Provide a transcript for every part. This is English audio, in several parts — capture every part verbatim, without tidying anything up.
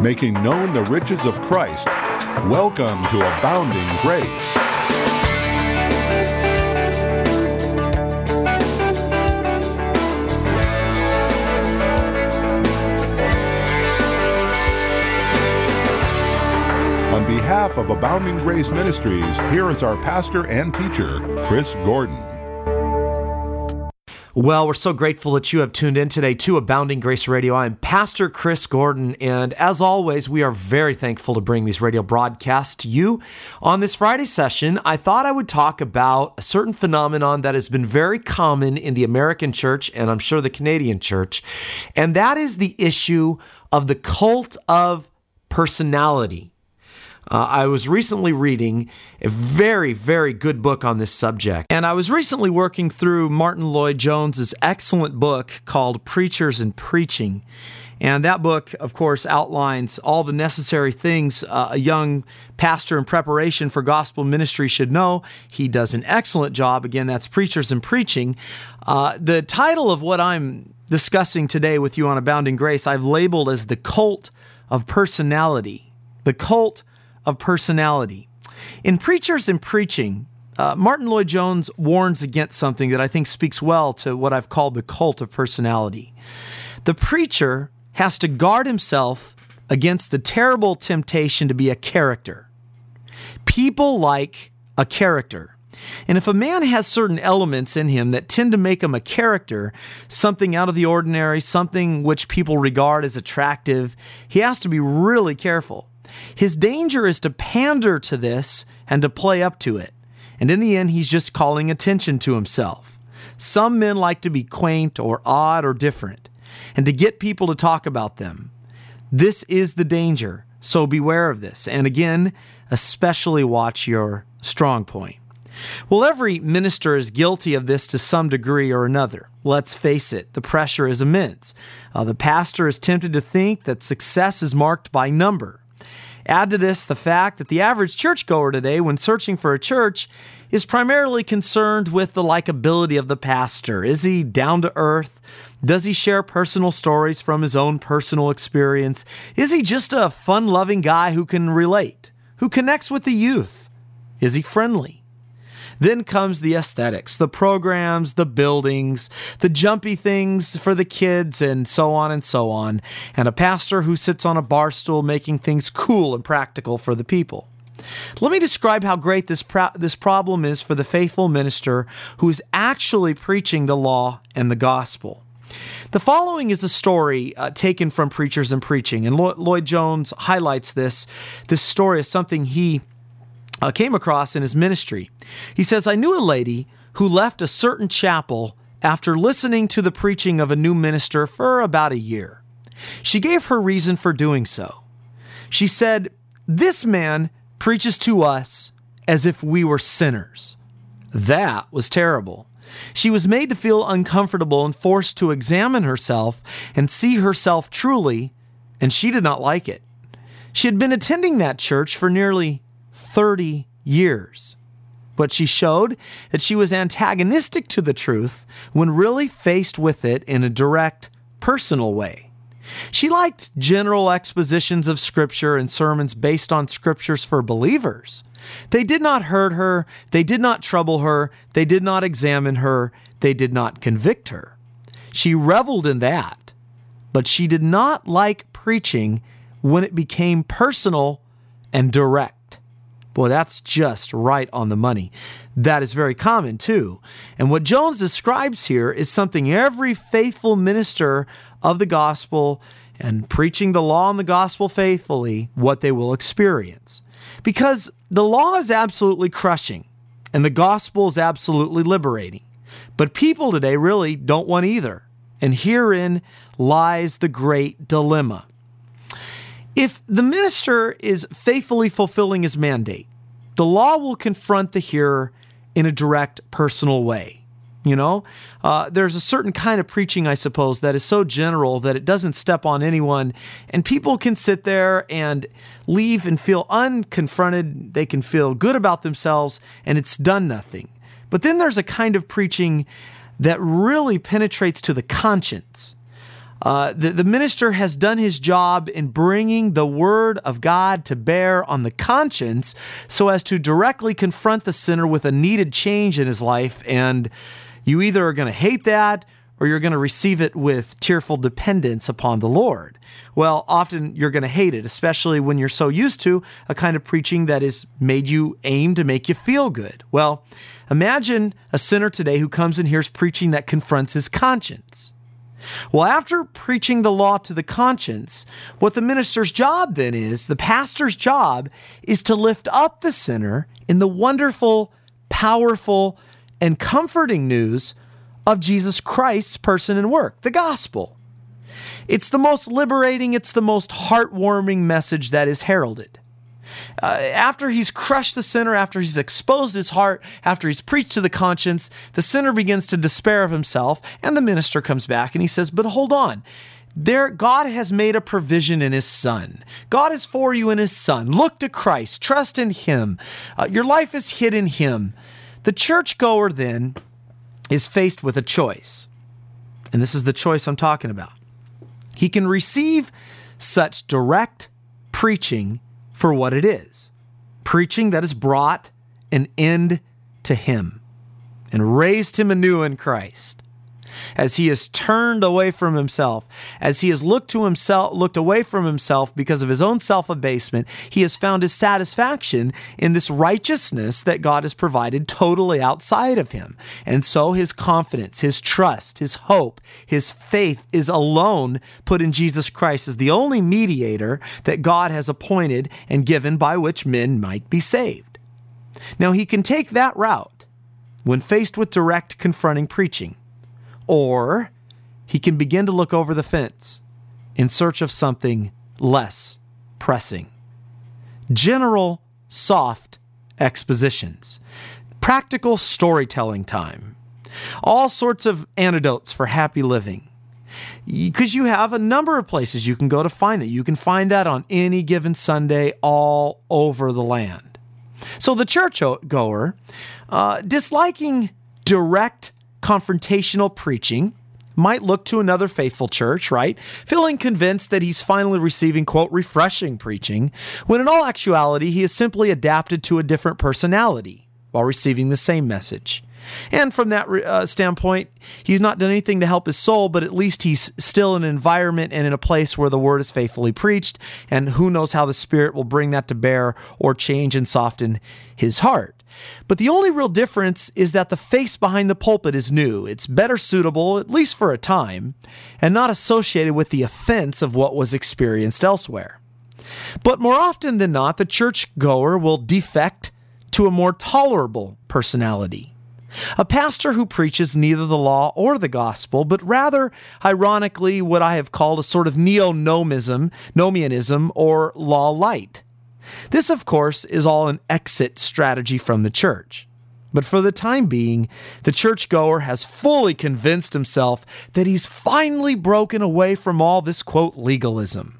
making known the riches of Christ. Welcome to Abounding Grace. On behalf of Abounding Grace Ministries, here is our pastor and teacher, Chris Gordon. Well, we're so grateful that you have tuned in today to Abounding Grace Radio. I'm Pastor Chris Gordon, and as always, we are very thankful to bring these radio broadcasts to you. On this Friday session, I thought I would talk about a certain phenomenon that has been very common in the American church, and I'm sure the Canadian church, and that is the issue of the cult of personality. Uh, I was recently reading a very, very good book on this subject. And I was recently working through Martin Lloyd-Jones's excellent book called Preachers and Preaching. And that book, of course, outlines all the necessary things uh, a young pastor in preparation for gospel ministry should know. He does an excellent job. Again, that's Preachers and Preaching. Uh, the title of what I'm discussing today with you on Abounding Grace, I've labeled as the cult of personality. The cult of personality. In Preachers and Preaching, uh, Martin Lloyd-Jones warns against something that I think speaks well to what I've called the cult of personality. The preacher has to guard himself against the terrible temptation to be a character. People like a character. And if a man has certain elements in him that tend to make him a character, something out of the ordinary, something which people regard as attractive, he has to be really careful. His danger is to pander to this and to play up to it. And in the end, he's just calling attention to himself. Some men like to be quaint or odd or different, and to get people to talk about them. This is the danger, so beware of this. And again, especially watch your strong point. Well, every minister is guilty of this to some degree or another. Let's face it, the pressure is immense. Uh, the pastor is tempted to think that success is marked by number. Add to this the fact that the average churchgoer today, when searching for a church, is primarily concerned with the likability of the pastor. Is he down to earth? Does he share personal stories from his own personal experience? Is he just a fun-loving guy who can relate, who connects with the youth? Is he friendly? Then comes the aesthetics, the programs, the buildings, the jumpy things for the kids, and so on and so on, and a pastor who sits on a bar stool making things cool and practical for the people. Let me describe how great this pro- this problem is for the faithful minister who is actually preaching the law and the gospel. The following is a story uh, taken from Preachers and Preaching, and Lo- Lloyd-Jones highlights this, this story as something he Uh, came across in his ministry. He says, I knew a lady who left a certain chapel after listening to the preaching of a new minister for about a year. She gave her reason for doing so. She said, this man preaches to us as if we were sinners. That was terrible. She was made to feel uncomfortable and forced to examine herself and see herself truly, and she did not like it. She had been attending that church for nearly thirty years. But she showed that she was antagonistic to the truth when really faced with it in a direct, personal way. She liked general expositions of Scripture and sermons based on Scriptures for believers. They did not hurt her, they did not trouble her, they did not examine her, they did not convict her. She reveled in that, but she did not like preaching when it became personal and direct. Boy, that's just right on the money. That is very common too. And what Jones describes here is something every faithful minister of the gospel and preaching the law and the gospel faithfully, what they will experience. Because the law is absolutely crushing and the gospel is absolutely liberating. But people today really don't want either. And herein lies the great dilemma. If the minister is faithfully fulfilling his mandate, the law will confront the hearer in a direct, personal way. You know, uh, there's a certain kind of preaching, I suppose, that is so general that it doesn't step on anyone, and people can sit there and leave and feel unconfronted. They can feel good about themselves, and it's done nothing. But then there's a kind of preaching that really penetrates to the conscience. Uh, the, the minister has done his job in bringing the word of God to bear on the conscience so as to directly confront the sinner with a needed change in his life, and you either are going to hate that or you're going to receive it with tearful dependence upon the Lord. Well, often you're going to hate it, especially when you're so used to a kind of preaching that is made you aim to make you feel good. Well, imagine a sinner today who comes and hears preaching that confronts his conscience. Well, after preaching the law to the conscience, what the minister's job then is, the pastor's job, is to lift up the sinner in the wonderful, powerful, and comforting news of Jesus Christ's person and work, the gospel. It's the most liberating, it's the most heartwarming message that is heralded. Uh, after he's crushed the sinner, after he's exposed his heart, after he's preached to the conscience, the sinner begins to despair of himself, and the minister comes back and he says, but hold on. There, God has made a provision in his Son. God is for you in his Son. Look to Christ. Trust in him. Uh, your life is hid in him. The churchgoer then is faced with a choice. And this is the choice I'm talking about. He can receive such direct preaching for what it is. Preaching that has brought an end to him and raised him anew in Christ. As he has turned away from himself, as he has looked to himself, looked away from himself because of his own self-abasement, he has found his satisfaction in this righteousness that God has provided totally outside of him. And so his confidence, his trust, his hope, his faith is alone put in Jesus Christ as the only mediator that God has appointed and given by which men might be saved. Now he can take that route when faced with direct confronting preaching. Or he can begin to look over the fence in search of something less pressing. General, soft expositions. Practical storytelling time. All sorts of antidotes for happy living. Because you have a number of places you can go to find that. You can find that on any given Sunday all over the land. So the churchgoer, uh, disliking direct confrontational preaching, might look to another faithful church, right? Feeling convinced that he's finally receiving, quote, refreshing preaching, when in all actuality, he is simply adapted to a different personality while receiving the same message. And from that uh, standpoint, he's not done anything to help his soul, but at least he's still in an environment and in a place where the word is faithfully preached, and who knows how the Spirit will bring that to bear or change and soften his heart. But the only real difference is that the face behind the pulpit is new. It's better suitable, at least for a time, and not associated with the offense of what was experienced elsewhere. But more often than not, the churchgoer will defect to a more tolerable personality. A pastor who preaches neither the law or the gospel, but rather, ironically, what I have called a sort of neo-nomism, nomianism, or law light. This, of course, is all an exit strategy from the church. But for the time being, the churchgoer has fully convinced himself that he's finally broken away from all this, quote, legalism.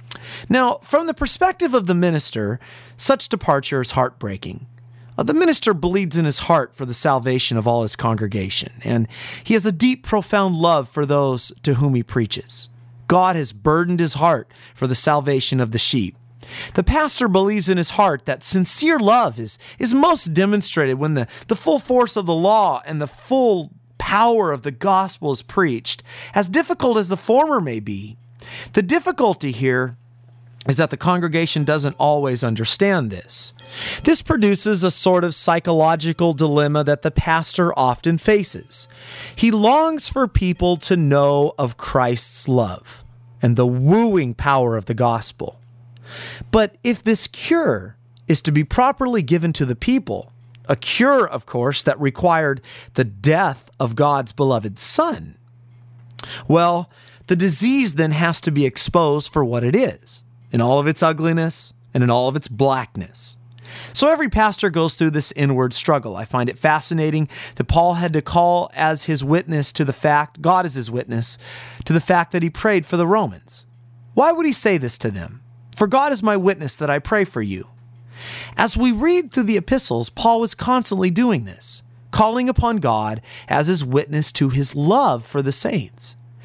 Now, from the perspective of the minister, such departure is heartbreaking. Uh, the minister bleeds in his heart for the salvation of all his congregation, and he has a deep, profound love for those to whom he preaches. God has burdened his heart for the salvation of the sheep. The pastor believes in his heart that sincere love is, is most demonstrated when the, the full force of the law and the full power of the gospel is preached, as difficult as the former may be. The difficulty here is that the congregation doesn't always understand this. This produces a sort of psychological dilemma that the pastor often faces. He longs for people to know of Christ's love and the wooing power of the gospel. But if this cure is to be properly given to the people, a cure, of course, that required the death of God's beloved Son, well, the disease then has to be exposed for what it is, in all of its ugliness and in all of its blackness. So every pastor goes through this inward struggle. I find it fascinating that Paul had to call as his witness to the fact, God is his witness, to the fact that he prayed for the Romans. Why would he say this to them? For God is my witness that I pray for you. As we read through the epistles, Paul was constantly doing this, calling upon God as his witness to his love for the saints.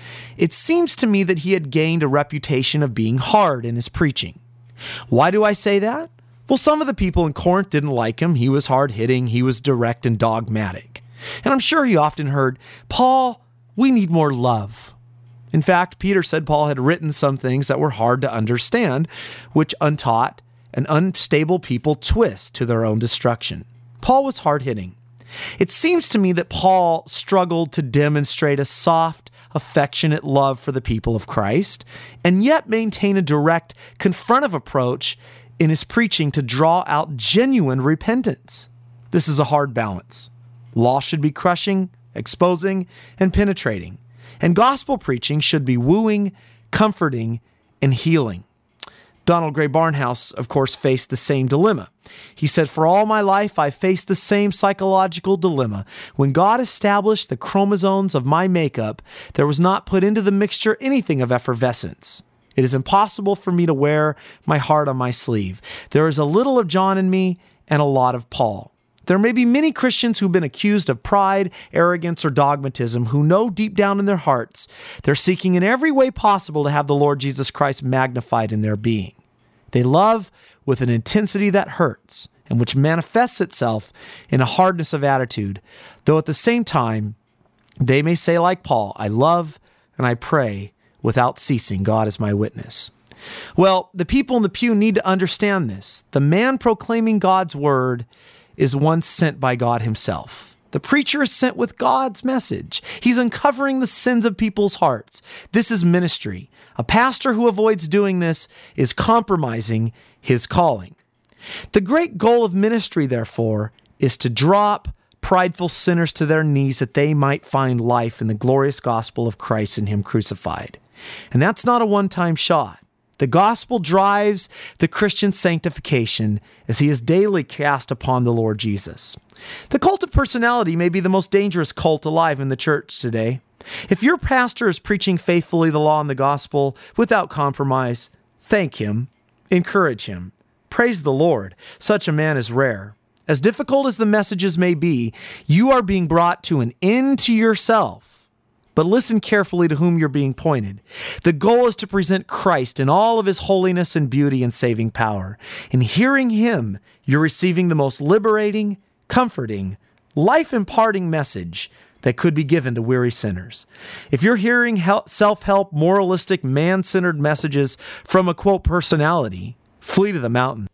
it seems to me that he had gained a reputation of being hard in his preaching. Why do I say that? Well, some of the people in Corinth didn't like him. He was hard-hitting, he was direct and dogmatic. And I'm sure he often heard, "Paul, we need more love." In fact, Peter said Paul had written some things that were hard to understand, which untaught and unstable people twist to their own destruction. Paul was hard-hitting. It seems to me that Paul struggled to demonstrate a soft, affectionate love for the people of Christ, and yet maintain a direct, confrontive approach in his preaching to draw out genuine repentance. This is a hard balance. Law should be crushing, exposing, and penetrating, and gospel preaching should be wooing, comforting, and healing. Donald Gray Barnhouse, of course, faced the same dilemma. He said, "For all my life, I faced the same psychological dilemma. When God established the chromosomes of my makeup, there was not put into the mixture anything of effervescence. It is impossible for me to wear my heart on my sleeve. There is a little of John in me and a lot of Paul. There may be many Christians who've been accused of pride, arrogance, or dogmatism who know deep down in their hearts they're seeking in every way possible to have the Lord Jesus Christ magnified in their being. They love with an intensity that hurts and which manifests itself in a hardness of attitude, though at the same time, they may say like Paul, 'I love and I pray without ceasing. God is my witness.'" Well, the people in the pew need to understand this. The man proclaiming God's word is one sent by God himself. The preacher is sent with God's message. He's uncovering the sins of people's hearts. This is ministry. A pastor who avoids doing this is compromising his calling. The great goal of ministry, therefore, is to drop prideful sinners to their knees that they might find life in the glorious gospel of Christ and him crucified. And that's not a one-time shot. The gospel drives the Christian sanctification as he is daily cast upon the Lord Jesus. The cult of personality may be the most dangerous cult alive in the church today. If your pastor is preaching faithfully the law and the gospel without compromise, thank him, encourage him, praise the Lord. Such a man is rare. As difficult as the messages may be, you are being brought to an end to yourself. But listen carefully to whom you're being pointed. The goal is to present Christ in all of his holiness and beauty and saving power. In hearing him, you're receiving the most liberating, comforting, life-imparting message that could be given to weary sinners. If you're hearing help, self-help, moralistic, man-centered messages from a, quote, personality, flee to the mountain.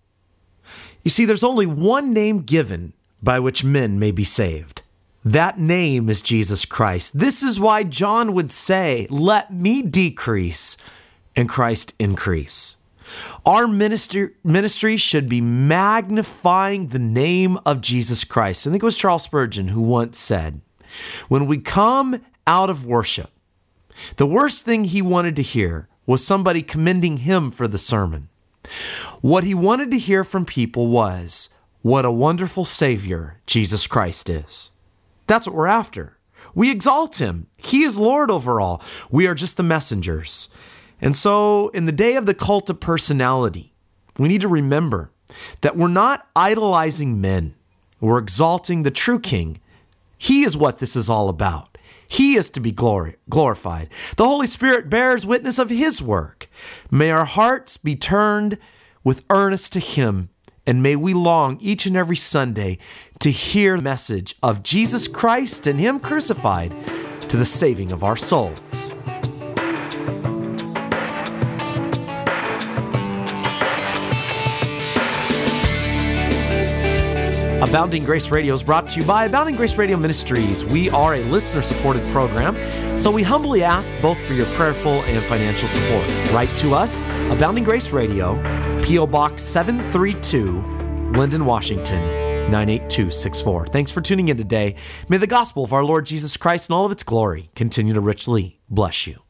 You see, there's only one name given by which men may be saved. That name is Jesus Christ. This is why John would say, "Let me decrease and Christ increase." Our ministry, ministry should be magnifying the name of Jesus Christ. I think it was Charles Spurgeon who once said, when we come out of worship, the worst thing he wanted to hear was somebody commending him for the sermon. What he wanted to hear from people was, what a wonderful Savior Jesus Christ is. That's what we're after. We exalt him. He is Lord over all. We are just the messengers. And so in the day of the cult of personality, we need to remember that we're not idolizing men. We're exalting the true King. He is what this is all about. He is to be glori- glorified. The Holy Spirit bears witness of his work. May our hearts be turned with earnest to him, and may we long each and every Sunday to hear the message of Jesus Christ and him crucified to the saving of our souls. Abounding Grace Radio is brought to you by Abounding Grace Radio Ministries. We are a listener-supported program, so we humbly ask both for your prayerful and financial support. Write to us, Abounding Grace Radio, P O Box seven three two, Linden, Washington, nine eight two six four. Thanks for tuning in today. May the gospel of our Lord Jesus Christ and all of its glory continue to richly bless you.